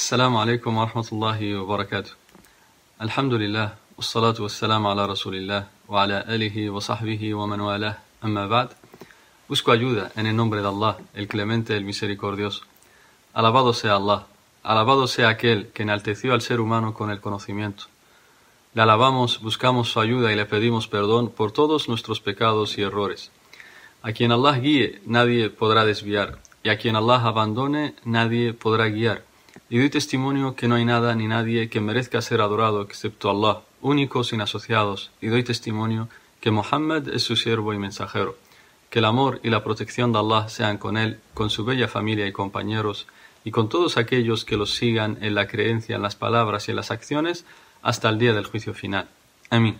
السلام عليكم ورحمة الله وبركاته. الحمد لله والصلاة والسلام على رسول الله وعلى آله وصحبه ومن والاه. أما بعد, busco ayuda en el nombre de Allah, el clemente, el misericordioso. Alabado sea Allah, alabado sea aquel que enalteció al ser humano con el conocimiento. Le alabamos, buscamos su ayuda y le pedimos perdón por todos nuestros pecados y errores. A quien Allah guíe, nadie podrá desviar, y a quien Allah abandone, nadie podrá guiar. Y doy testimonio que no hay nada ni nadie que merezca ser adorado excepto Allah, único sin asociados, y doy testimonio que Muhammad es su siervo y mensajero. Que el amor y la protección de Allah sean con él, con su bella familia y compañeros, y con todos aquellos que los sigan en la creencia, en las palabras y en las acciones, hasta el día del juicio final. Amén.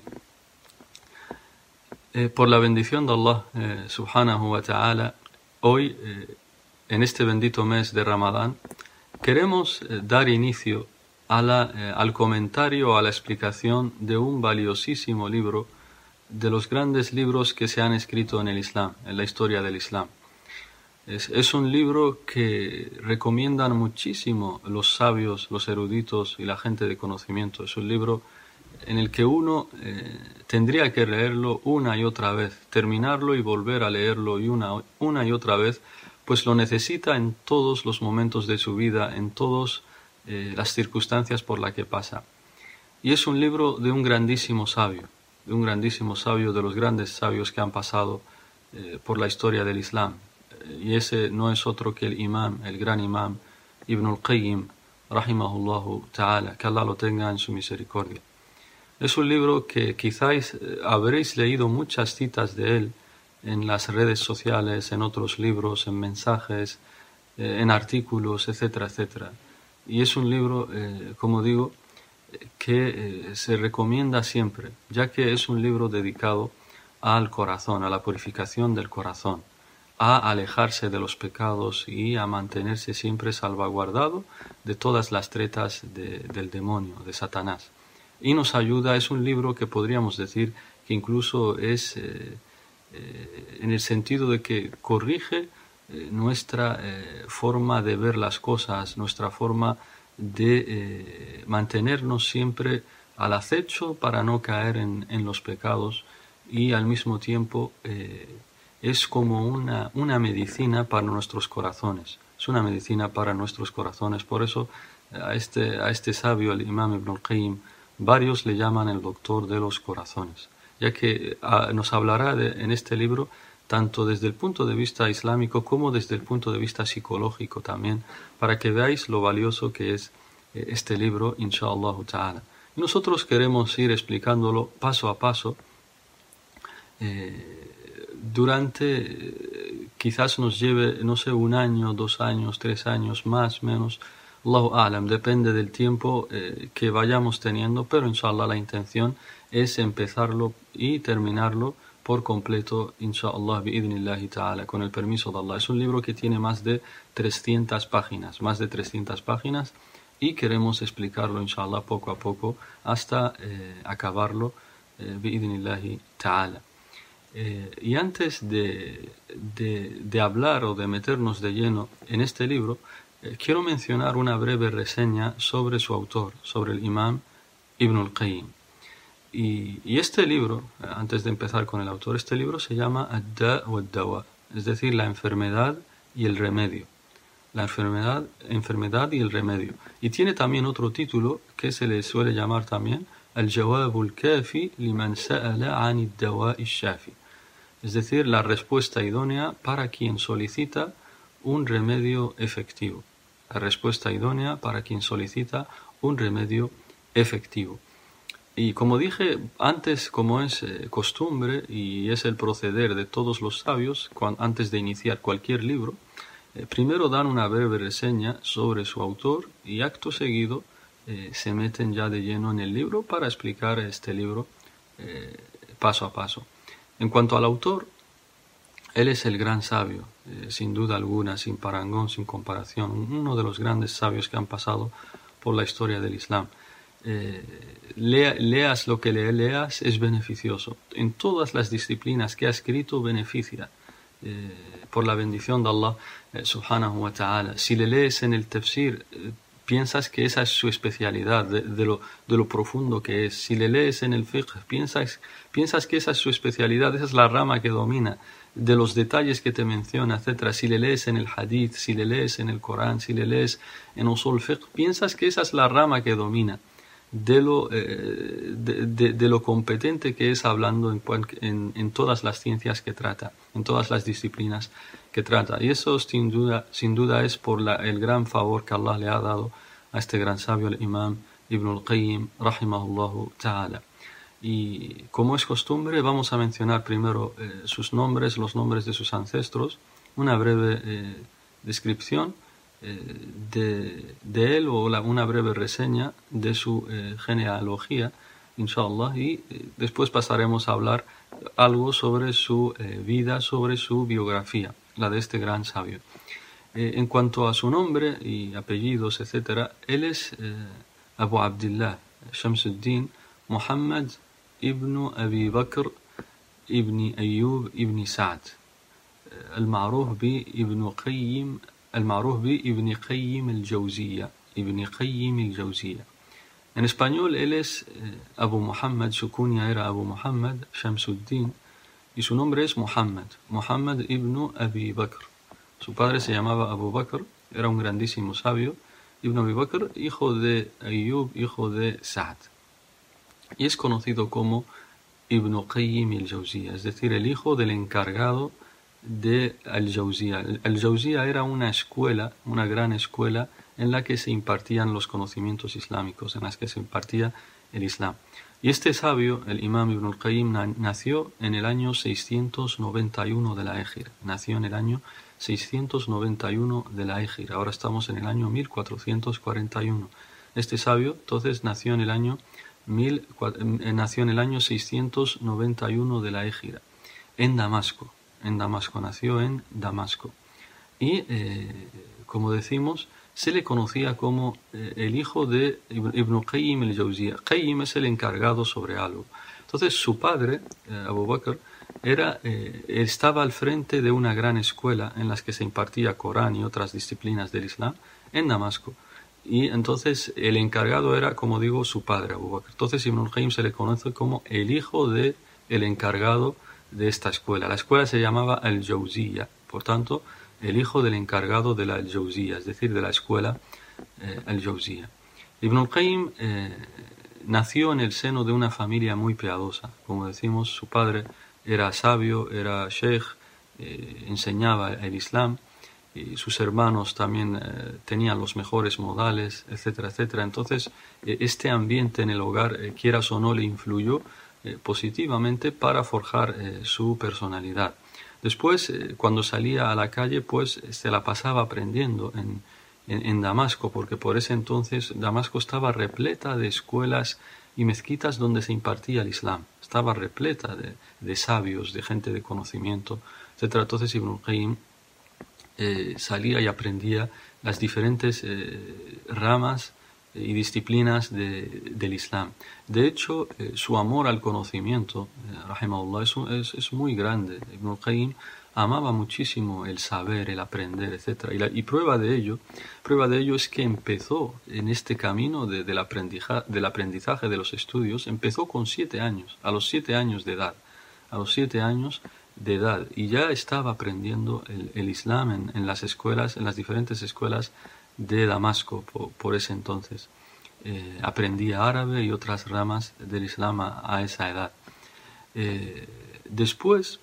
Por la bendición de Allah, subhanahu wa ta'ala, hoy, en este bendito mes de Ramadán, queremos dar inicio al comentario, a la explicación de un valiosísimo libro, de los grandes libros que se han escrito en el Islam, en la historia del Islam. Es un libro que recomiendan muchísimo los sabios, los eruditos y la gente de conocimiento. Es un libro en el que uno tendría que leerlo una y otra vez, terminarlo y volver a leerlo y una y otra vez, pues lo necesita en todos los momentos de su vida, en todas las circunstancias por las que pasa. Y es un libro de un grandísimo sabio, de los grandes sabios que han pasado por la historia del Islam. Y ese no es otro que el gran imam Ibn al-Qayyim, rahimahullahu ta'ala, que Allah lo tenga en su misericordia. Es un libro que quizás habréis leído muchas citas de él en las redes sociales, en otros libros, en mensajes, en artículos, etcétera, etcétera. Y es un libro, como digo, que se recomienda siempre, ya que es un libro dedicado al corazón, a la purificación del corazón, a alejarse de los pecados y a mantenerse siempre salvaguardado de todas las tretas del demonio, de Satanás. Y nos ayuda, es un libro que podríamos decir que incluso es en el sentido de que corrige nuestra forma de ver las cosas, nuestra forma de mantenernos siempre al acecho para no caer en los pecados, y al mismo tiempo es como una medicina para nuestros corazones. Es una medicina para nuestros corazones. Por eso a este sabio, el imam Ibn al-Qayyim, varios le llaman el doctor de los corazones, ya que nos hablará en este libro tanto desde el punto de vista islámico como desde el punto de vista psicológico también, para que veáis lo valioso que es este libro, inshallah ta'ala. Y nosotros queremos ir explicándolo paso a paso. Quizás nos lleve, no sé, 1 año, 2 años, 3 años, más, menos, Allahu a'lam, depende del tiempo que vayamos teniendo, pero inshallah la intención es empezarlo y terminarlo por completo, inshallah, bi'idhnillahi ta'ala, con el permiso de Allah. Es un libro que tiene más de 300 páginas, y queremos explicarlo, inshallah, poco a poco, hasta acabarlo, bi'idhnillahi ta'ala. Y antes de hablar o de meternos de lleno en este libro, quiero mencionar una breve reseña sobre su autor, sobre el imam Ibn al-Qayyim. Y este libro, antes de empezar con el autor, este libro se llama Ad-Da' wa ad-Dawa, es decir, la enfermedad y el remedio. La enfermedad y el remedio. Y tiene también otro título que se le suele llamar también Al-Jawab al-Kafi liman sa'ala 'an ad-dawa'i ash-shafi. Es decir, la respuesta idónea para quien solicita un remedio efectivo. La respuesta idónea para quien solicita un remedio efectivo. Y como dije antes, como es costumbre y es el proceder de todos los sabios, antes de iniciar cualquier libro, primero dan una breve reseña sobre su autor y acto seguido se meten ya de lleno en el libro para explicar este libro paso a paso. En cuanto al autor, él es el gran sabio, sin duda alguna, sin parangón, sin comparación, uno de los grandes sabios que han pasado por la historia del Islam. Leas lo que leas, es beneficioso. En todas las disciplinas que ha escrito beneficia, por la bendición de Allah subhanahu wa ta'ala. Si le lees en el tafsir, piensas que esa es su especialidad, de lo profundo que es. Si le lees en el fiqh, piensas que esa es su especialidad, esa es la rama que domina, de los detalles que te menciona, etcétera. Si le lees en el hadith, si le lees en el Corán, si le lees en usul fiqh, piensas que esa es la rama que domina, de lo competente que es hablando en todas las ciencias que trata, en todas las disciplinas que trata. Y eso sin duda es por el gran favor que Allah le ha dado a este gran sabio, el Imam Ibn al-Qayyim, rahimahullahu ta'ala. Y como es costumbre, vamos a mencionar primero sus nombres, los nombres de sus ancestros, una breve descripción de él, o una breve reseña de su genealogía, inshallah, y después pasaremos a hablar algo sobre su vida, sobre su biografía, la de este gran sabio. En cuanto a su nombre y apellidos, etc., él es Abu Abdillah Shamsuddin Muhammad ibn Abi Bakr ibn Ayyub ibn Sa'd, المعروف بابن قيم الجوزية. En español él es Abu Muhammad, su cuña era Abu Muhammad Shamsuddin y su nombre es Muhammad ibn Abi Bakr. Su padre se llamaba Abu Bakr, era un grandísimo sabio, Ibn Abi Bakr, hijo de Ayyub, hijo de Sa'd. Y es conocido como Ibn Qayyim al-Jawziyya, es decir, el hijo del encargado de Al-Jawziyya. Al-Jawziyya era una escuela, una gran escuela en la que se impartían los conocimientos islámicos, en las que se impartía el Islam. Y este sabio, el Imam Ibn al-Qayyim, nació en el año 691 de la Égira. Nació en el año 691 de la Égira. Ahora estamos en el año 1441. Este sabio, entonces, nació en el año 691 de la Égira, en Damasco. Nació en Damasco. Y, como decimos, se le conocía como el hijo de Ibn Qayyim al-Jawziyya. Qayyim es el encargado sobre algo. Entonces su padre, Abu Bakr, estaba al frente de una gran escuela en la que se impartía Corán y otras disciplinas del Islam en Damasco. Y entonces el encargado era, como digo, su padre, Abu Bakr. Entonces Ibn Qayyim se le conoce como el hijo de el encargado de esta escuela. La escuela se llamaba Al-Jawziyya, por tanto, el hijo del encargado de la Al-Jawziyya, es decir, de la escuela Al-Jawziyya. Ibn al-Qayyim nació en el seno de una familia muy piadosa. Como decimos, su padre era sabio, era sheikh, enseñaba el Islam, y sus hermanos también tenían los mejores modales, etcétera, etcétera. Entonces, este ambiente en el hogar, quieras o no, le influyó positivamente para forjar su personalidad. Después, cuando salía a la calle, pues se la pasaba aprendiendo en Damasco, porque por ese entonces Damasco estaba repleta de escuelas y mezquitas donde se impartía el Islam. Estaba repleta de sabios, de gente de conocimiento, etc. Entonces Ibn Qayyim salía y aprendía las diferentes ramas y disciplinas del Islam. De hecho, su amor al conocimiento, rahimahullah, es muy grande. Ibn Qayyim amaba muchísimo el saber, el aprender, etc. Y prueba de ello es que empezó en este camino del aprendizaje de los estudios, empezó con 7 años, a los 7 años de edad. A los 7 años de edad, y ya estaba aprendiendo el Islam en las escuelas, en las diferentes escuelas de Damasco por ese entonces. Aprendía árabe y otras ramas del Islam a esa edad. Después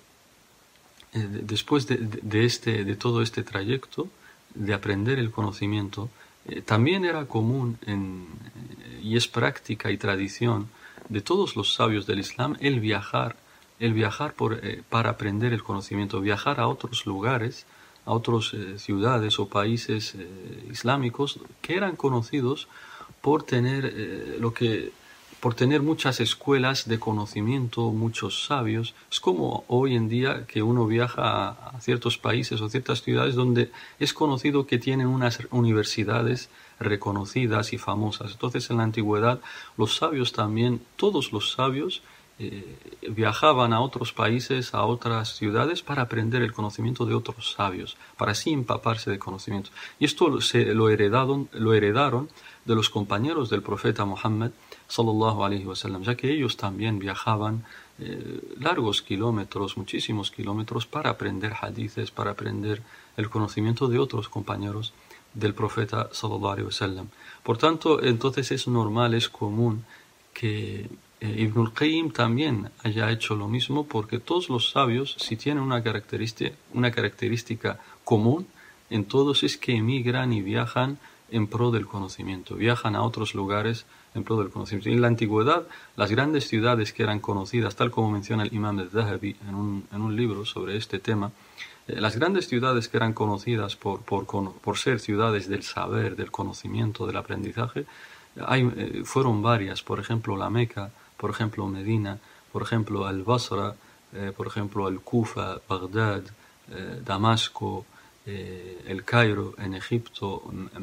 de todo este trayecto de aprender el conocimiento, también era común y es práctica y tradición de todos los sabios del Islam el viajar para aprender el conocimiento, viajar a otros lugares, a otras ciudades o países islámicos que eran conocidos por tener muchas escuelas de conocimiento, muchos sabios. Es como hoy en día que uno viaja a ciertos países o ciertas ciudades donde es conocido que tienen unas universidades reconocidas y famosas. Entonces, en la antigüedad, los sabios también, todos los sabios, viajaban a otros países, a otras ciudades para aprender el conocimiento de otros sabios, para así empaparse de conocimientos. Y esto lo heredaron de los compañeros del profeta Muhammad sallallahu alaihi wasallam, ya que ellos también viajaban largos kilómetros, muchísimos kilómetros, para aprender hadices, para aprender el conocimiento de otros compañeros del profeta sallallahu alaihi wasallam. Por tanto, entonces es normal, es común que Ibn al-Qayyim también haya hecho lo mismo, porque todos los sabios, si tienen una característica común en todos, es que emigran y viajan en pro del conocimiento, viajan a otros lugares en pro del conocimiento. En la antigüedad, las grandes ciudades que eran conocidas, tal como menciona el Imam al-Zahabi en un libro sobre este tema, las grandes ciudades que eran conocidas por ser ciudades del saber, del conocimiento, del aprendizaje, fueron varias. Por ejemplo, la Meca, por ejemplo, Medina, por ejemplo, al-Basra, por ejemplo, al-Kufa, Bagdad, Damasco, el Cairo en Egipto,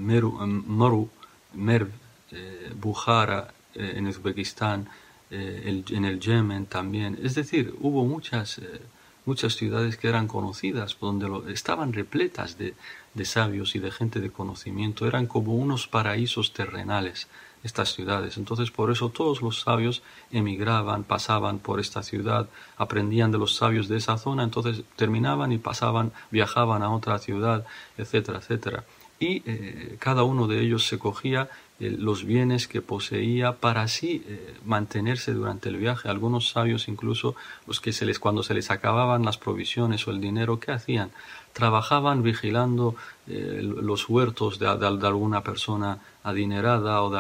Merv, Bukhara en Uzbekistán, en el Yemen también. Es decir, hubo muchas ciudades que eran conocidas, donde estaban repletas de sabios y de gente de conocimiento. Eran como unos paraísos terrenales estas ciudades. Entonces, por eso todos los sabios emigraban, pasaban por esta ciudad, aprendían de los sabios de esa zona, entonces terminaban y viajaban a otra ciudad, etcétera, etcétera. Y cada uno de ellos se cogía los bienes que poseía para así mantenerse durante el viaje. Algunos sabios, incluso cuando se les acababan las provisiones o el dinero, ¿qué hacían? Trabajaban vigilando los huertos de alguna persona adinerada o de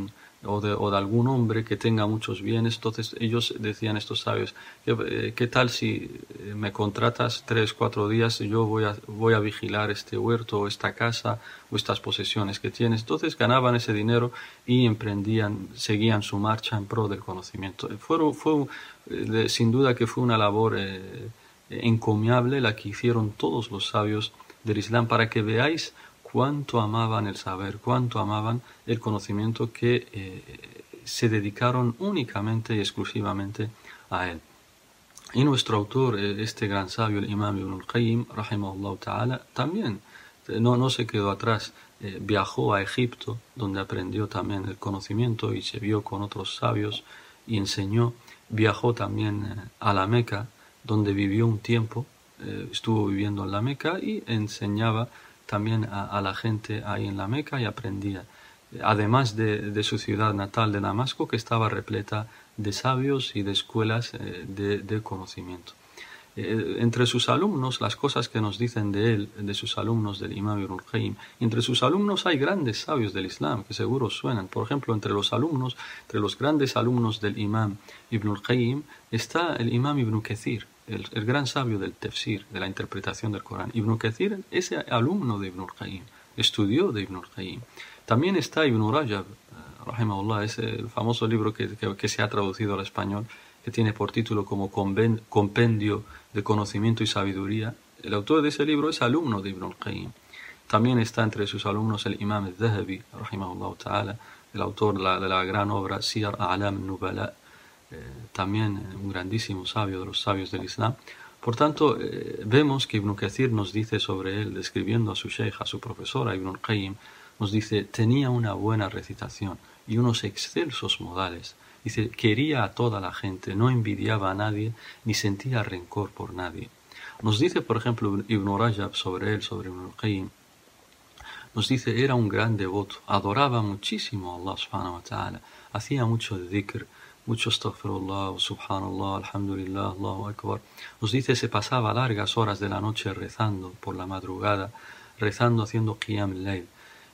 algún hombre que tenga muchos bienes. Entonces ellos decían, estos sabios, ¿qué tal si me contratas 3-4 días y yo voy a vigilar este huerto o esta casa o estas posesiones que tienes? Entonces ganaban ese dinero y seguían su marcha en pro del conocimiento. Sin duda que fue una labor encomiable la que hicieron todos los sabios del Islam, para que veáis cuánto amaban el saber, cuánto amaban el conocimiento, que se dedicaron únicamente y exclusivamente a él. Y nuestro autor, este gran sabio, el Imam Ibn al-Qayyim, rahimahullah ta'ala, también no se quedó atrás. Viajó a Egipto, donde aprendió también el conocimiento y se vio con otros sabios y enseñó. Viajó también a la Meca, donde vivió un tiempo, estuvo viviendo en la Meca y enseñaba también a la gente ahí en la Meca y aprendía. Además de su ciudad natal de Damasco, que estaba repleta de sabios y de escuelas de conocimiento. Entre sus alumnos, las cosas que nos dicen de él, de sus alumnos, del Imam Ibn al-Qayyim, entre sus alumnos hay grandes sabios del Islam que seguro suenan. Por ejemplo, entre los grandes alumnos del Imam Ibn al-Qayyim está el Imam Ibn Kathir, el gran sabio del tafsir, de la interpretación del Corán. Ibn Kathir es alumno de Ibn al-Qayyim, estudió de Ibn al-Qayyim. También está Ibn Rajab, rahimahullah, es el famoso libro que se ha traducido al español, que tiene por título como Compendio de Conocimiento y Sabiduría. El autor de ese libro es alumno de Ibn al-Qayyim. También está entre sus alumnos el Imam al-Zahabi, rahimahullah ta'ala, el autor de la gran obra Siyar A'lam Nubala, también un grandísimo sabio de los sabios del Islam. Por tanto, vemos que Ibn Kathir nos dice sobre él, describiendo a su sheikh, a su profesora Ibn al-Qayyim, nos dice: tenía una buena recitación y unos excelsos modales. Dice, quería a toda la gente, no envidiaba a nadie, ni sentía rencor por nadie. Nos dice, por ejemplo, Ibn Rajab sobre él, sobre Ibn al-Qayyim, nos dice, era un gran devoto, adoraba muchísimo a Allah subhanahu wa ta'ala, hacía mucho dhikr, mucho astaghfirullah, subhanallah, alhamdulillah, Allahu akbar. Nos dice, se pasaba largas horas de la noche rezando por la madrugada, rezando, haciendo qiyam al-layl.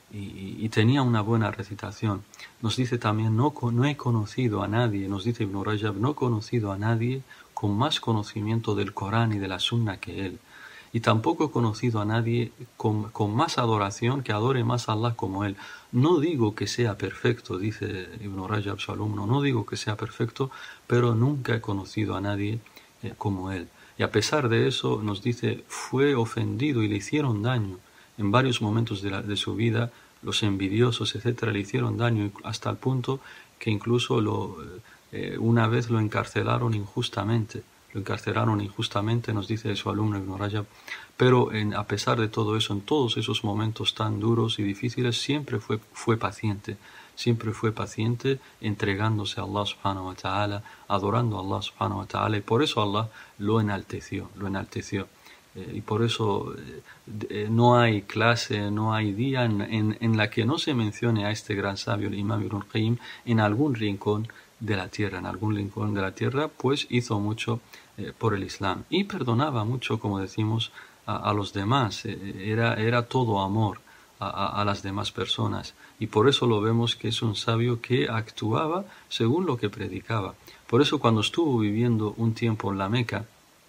Y tenía una buena recitación. Nos dice también, no he conocido a nadie, nos dice Ibn Rajab, no he conocido a nadie con más conocimiento del Corán y de la Sunna que él. Y tampoco he conocido a nadie con más adoración, que adore más a Allah como él. No digo que sea perfecto, dice Ibn Rajab, su alumno, no digo que sea perfecto, pero nunca he conocido a nadie como él. Y a pesar de eso, nos dice, fue ofendido y le hicieron daño. En varios momentos de su vida, los envidiosos, etcétera, le hicieron daño hasta el punto que incluso Una vez lo encarcelaron injustamente. Nos dice su alumno Ibn Rajab, pero a pesar de todo eso, en todos esos momentos tan duros y difíciles, siempre fue paciente, entregándose a Allah subhanahu wa ta'ala, adorando a Allah subhanahu wa ta'ala, y por eso Allah lo enalteció. Y por eso no hay clase, no hay día en la que no se mencione a este gran sabio, el Imam Ibn Qayyim, en algún rincón de la tierra, pues hizo mucho por el Islam y perdonaba mucho, como decimos, a los demás. Era todo amor a las demás personas, y por eso lo vemos que es un sabio que actuaba según lo que predicaba. Por eso cuando estuvo viviendo un tiempo en la Meca,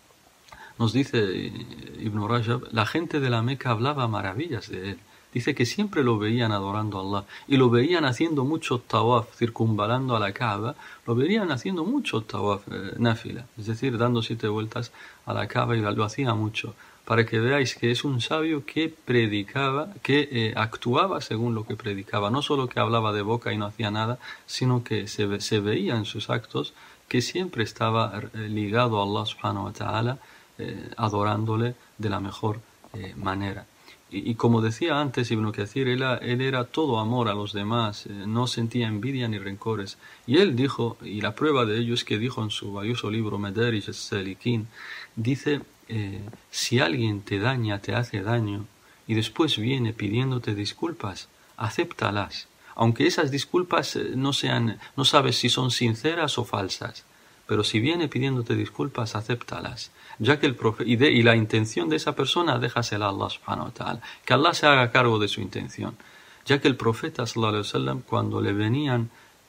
nos dice Ibn Rajab, la gente de la Meca hablaba maravillas de él. Dice que siempre lo veían adorando a Allah y lo veían haciendo mucho tawaf, circunvalando a la Kaaba, lo veían haciendo mucho tawaf, náfila, es decir, dando 7 vueltas a la Kaaba, y lo hacía mucho, para que veáis que es un sabio que predicaba, que actuaba según lo que predicaba, no solo que hablaba de boca y no hacía nada, sino que se veía en sus actos que siempre estaba ligado a Allah subhanahu wa ta'ala, adorándole de la mejor manera. Y como decía antes Ibn Kathir, él era todo amor a los demás, no sentía envidia ni rencores. Y él dijo, y la prueba de ello es que dijo en su valioso libro Madarij as-Salikin, dice, si alguien te daña, te hace daño, y después viene pidiéndote disculpas, acéptalas, aunque esas disculpas no sabes si son sinceras o falsas. Pero si viene pidiéndote disculpas, acéptalas, ya que y la intención de esa persona, déjasela a Allah subhanahu wa ta'ala, que Allah se haga cargo de su intención, ya que el profeta sallallahu alaihi wasallam, cuando le venían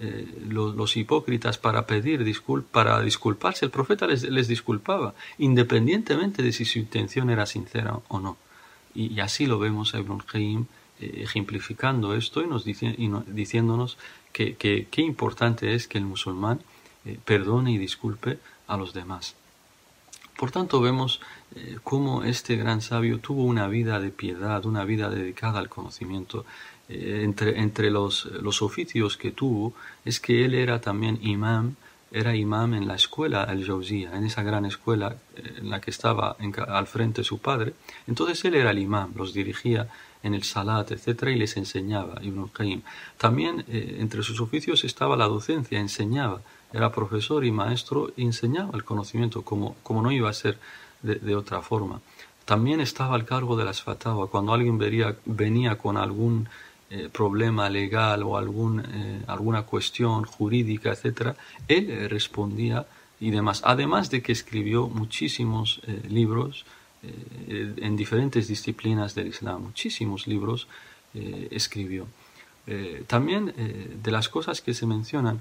los hipócritas para pedir para disculparse, el profeta les disculpaba, independientemente de si su intención era sincera o no. Y así lo vemos a Ibn Qayyim ejemplificando esto y diciéndonos que qué importante es que el musulmán perdone y disculpe a los demás. Por tanto, vemos cómo este gran sabio tuvo una vida de piedad, una vida dedicada al conocimiento. Entre los oficios que tuvo es que él era también era imam en la escuela al-Jawziyya, en esa gran escuela en la que estaba al frente su padre. Entonces él era el imam, los dirigía en el salat, etcétera, y les enseñaba, Ibn Qayyim. También entre sus oficios estaba la docencia, enseñaba. Era profesor y maestro y enseñaba el conocimiento como no iba a ser de otra forma. También estaba al cargo de las fatawa. Cuando alguien venía con algún problema legal o alguna cuestión jurídica, etcétera, él respondía y demás. Además de que escribió muchísimos libros en diferentes disciplinas del Islam. Muchísimos libros escribió. También de las cosas que se mencionan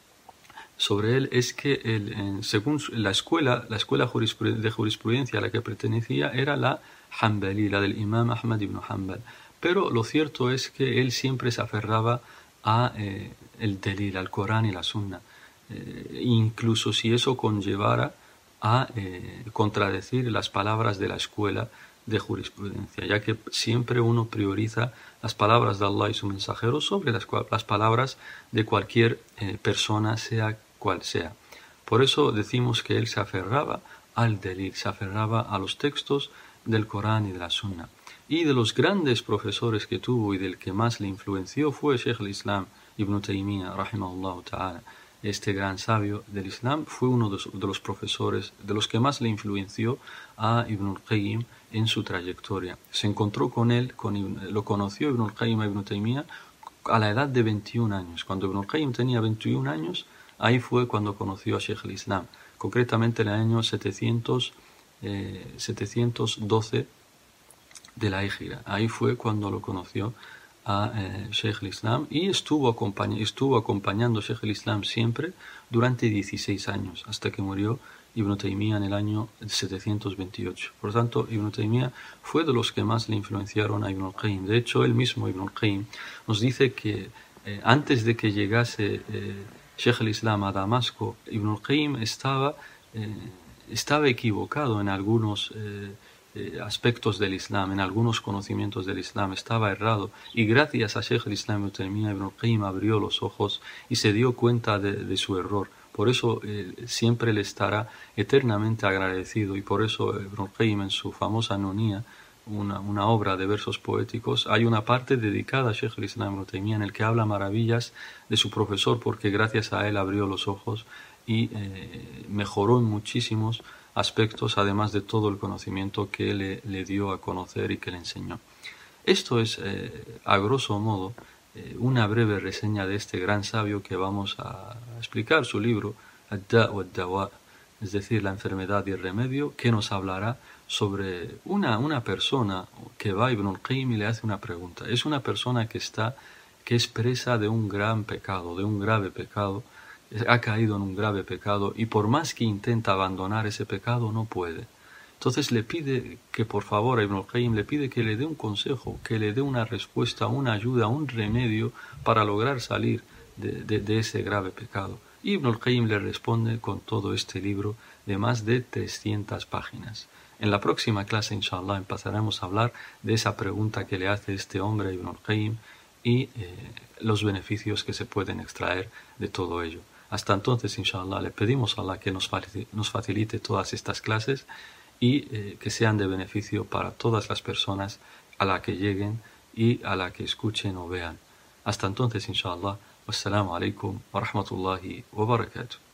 sobre él es que según la escuela de jurisprudencia a la que pertenecía era la Hanbali, la del Imam Ahmad ibn Hanbal. Pero lo cierto es que él siempre se aferraba a el Dalil, al Corán y la Sunna, incluso si eso conllevara a contradecir las palabras de la escuela de jurisprudencia, ya que siempre uno prioriza las palabras de Allah y su mensajero sobre las palabras de cualquier persona, sea cual sea. Por eso decimos que él se aferraba al Dalil, se aferraba a los textos del Corán y de la Sunna. Y de los grandes profesores que tuvo y del que más le influenció fue Sheikh al-Islam Ibn Taymiyyah, rahimahullah ta'ala. Este gran sabio del Islam fue uno de los profesores, de los que más le influenció a Ibn al-Qayyim en su trayectoria. Se encontró con él, lo conoció Ibn al-Qayyim a Ibn Taymiyyah a la edad de 21 años. Cuando Ibn al-Qayyim tenía 21 años, ahí fue cuando conoció a Sheikh al-Islam, concretamente en el año 712 de la Híjra. Ahí fue cuando lo conoció a Sheikh al-Islam y estuvo acompañando a Sheikh al-Islam siempre durante 16 años, hasta que murió Ibn Taymiyyah en el año 728. Por tanto, Ibn Taymiyyah fue de los que más le influenciaron a Ibn al-Qayyim. De hecho, él mismo, Ibn al-Qayyim, nos dice que antes de que llegase Sheikh al-Islam a Damasco, Ibn al-Qayyim estaba equivocado en algunos aspectos del Islam, en algunos conocimientos del Islam, estaba errado, y gracias a Sheikh al-Islam Ibn Taymiyyah, Ibn al-Qayyim abrió los ojos y se dio cuenta de su error. Por eso siempre le estará eternamente agradecido, y por eso Ibn al-Qayyim, en su famosa Nunía, una obra de versos poéticos, hay una parte dedicada a Sheikh al-Islam Ibn Taymiyyah en el que habla maravillas de su profesor, porque gracias a él abrió los ojos y mejoró en muchísimos aspectos, además de todo el conocimiento que le dio a conocer y que le enseñó. Esto es, a grosso modo, una breve reseña de este gran sabio que vamos a explicar su libro, Ad-Da' wa ad-Dawa, es decir, la enfermedad y el remedio, que nos hablará sobre una persona que va a Ibn al-Qayyim y le hace una pregunta. Es una persona que es presa de un gran pecado, de un grave pecado, ha caído en un grave pecado, y por más que intenta abandonar ese pecado no puede. Entonces le pide que por favor a Ibn al-Qayyim le pide que le dé un consejo, que le dé una respuesta, una ayuda, un remedio para lograr salir de ese grave pecado. Y Ibn al-Qayyim le responde con todo este libro de más de 300 páginas. En la próxima clase, inshallah, empezaremos a hablar de esa pregunta que le hace este hombre a Ibn al-Qayyim y los beneficios que se pueden extraer de todo ello. Hasta entonces, inshallah, le pedimos a Allah que nos facilite todas estas clases y que sean de beneficio para todas las personas a la que lleguen y a la que escuchen o vean. Hasta entonces, inshallah, wassalamu alaikum wa rahmatullahi wa barakatuh.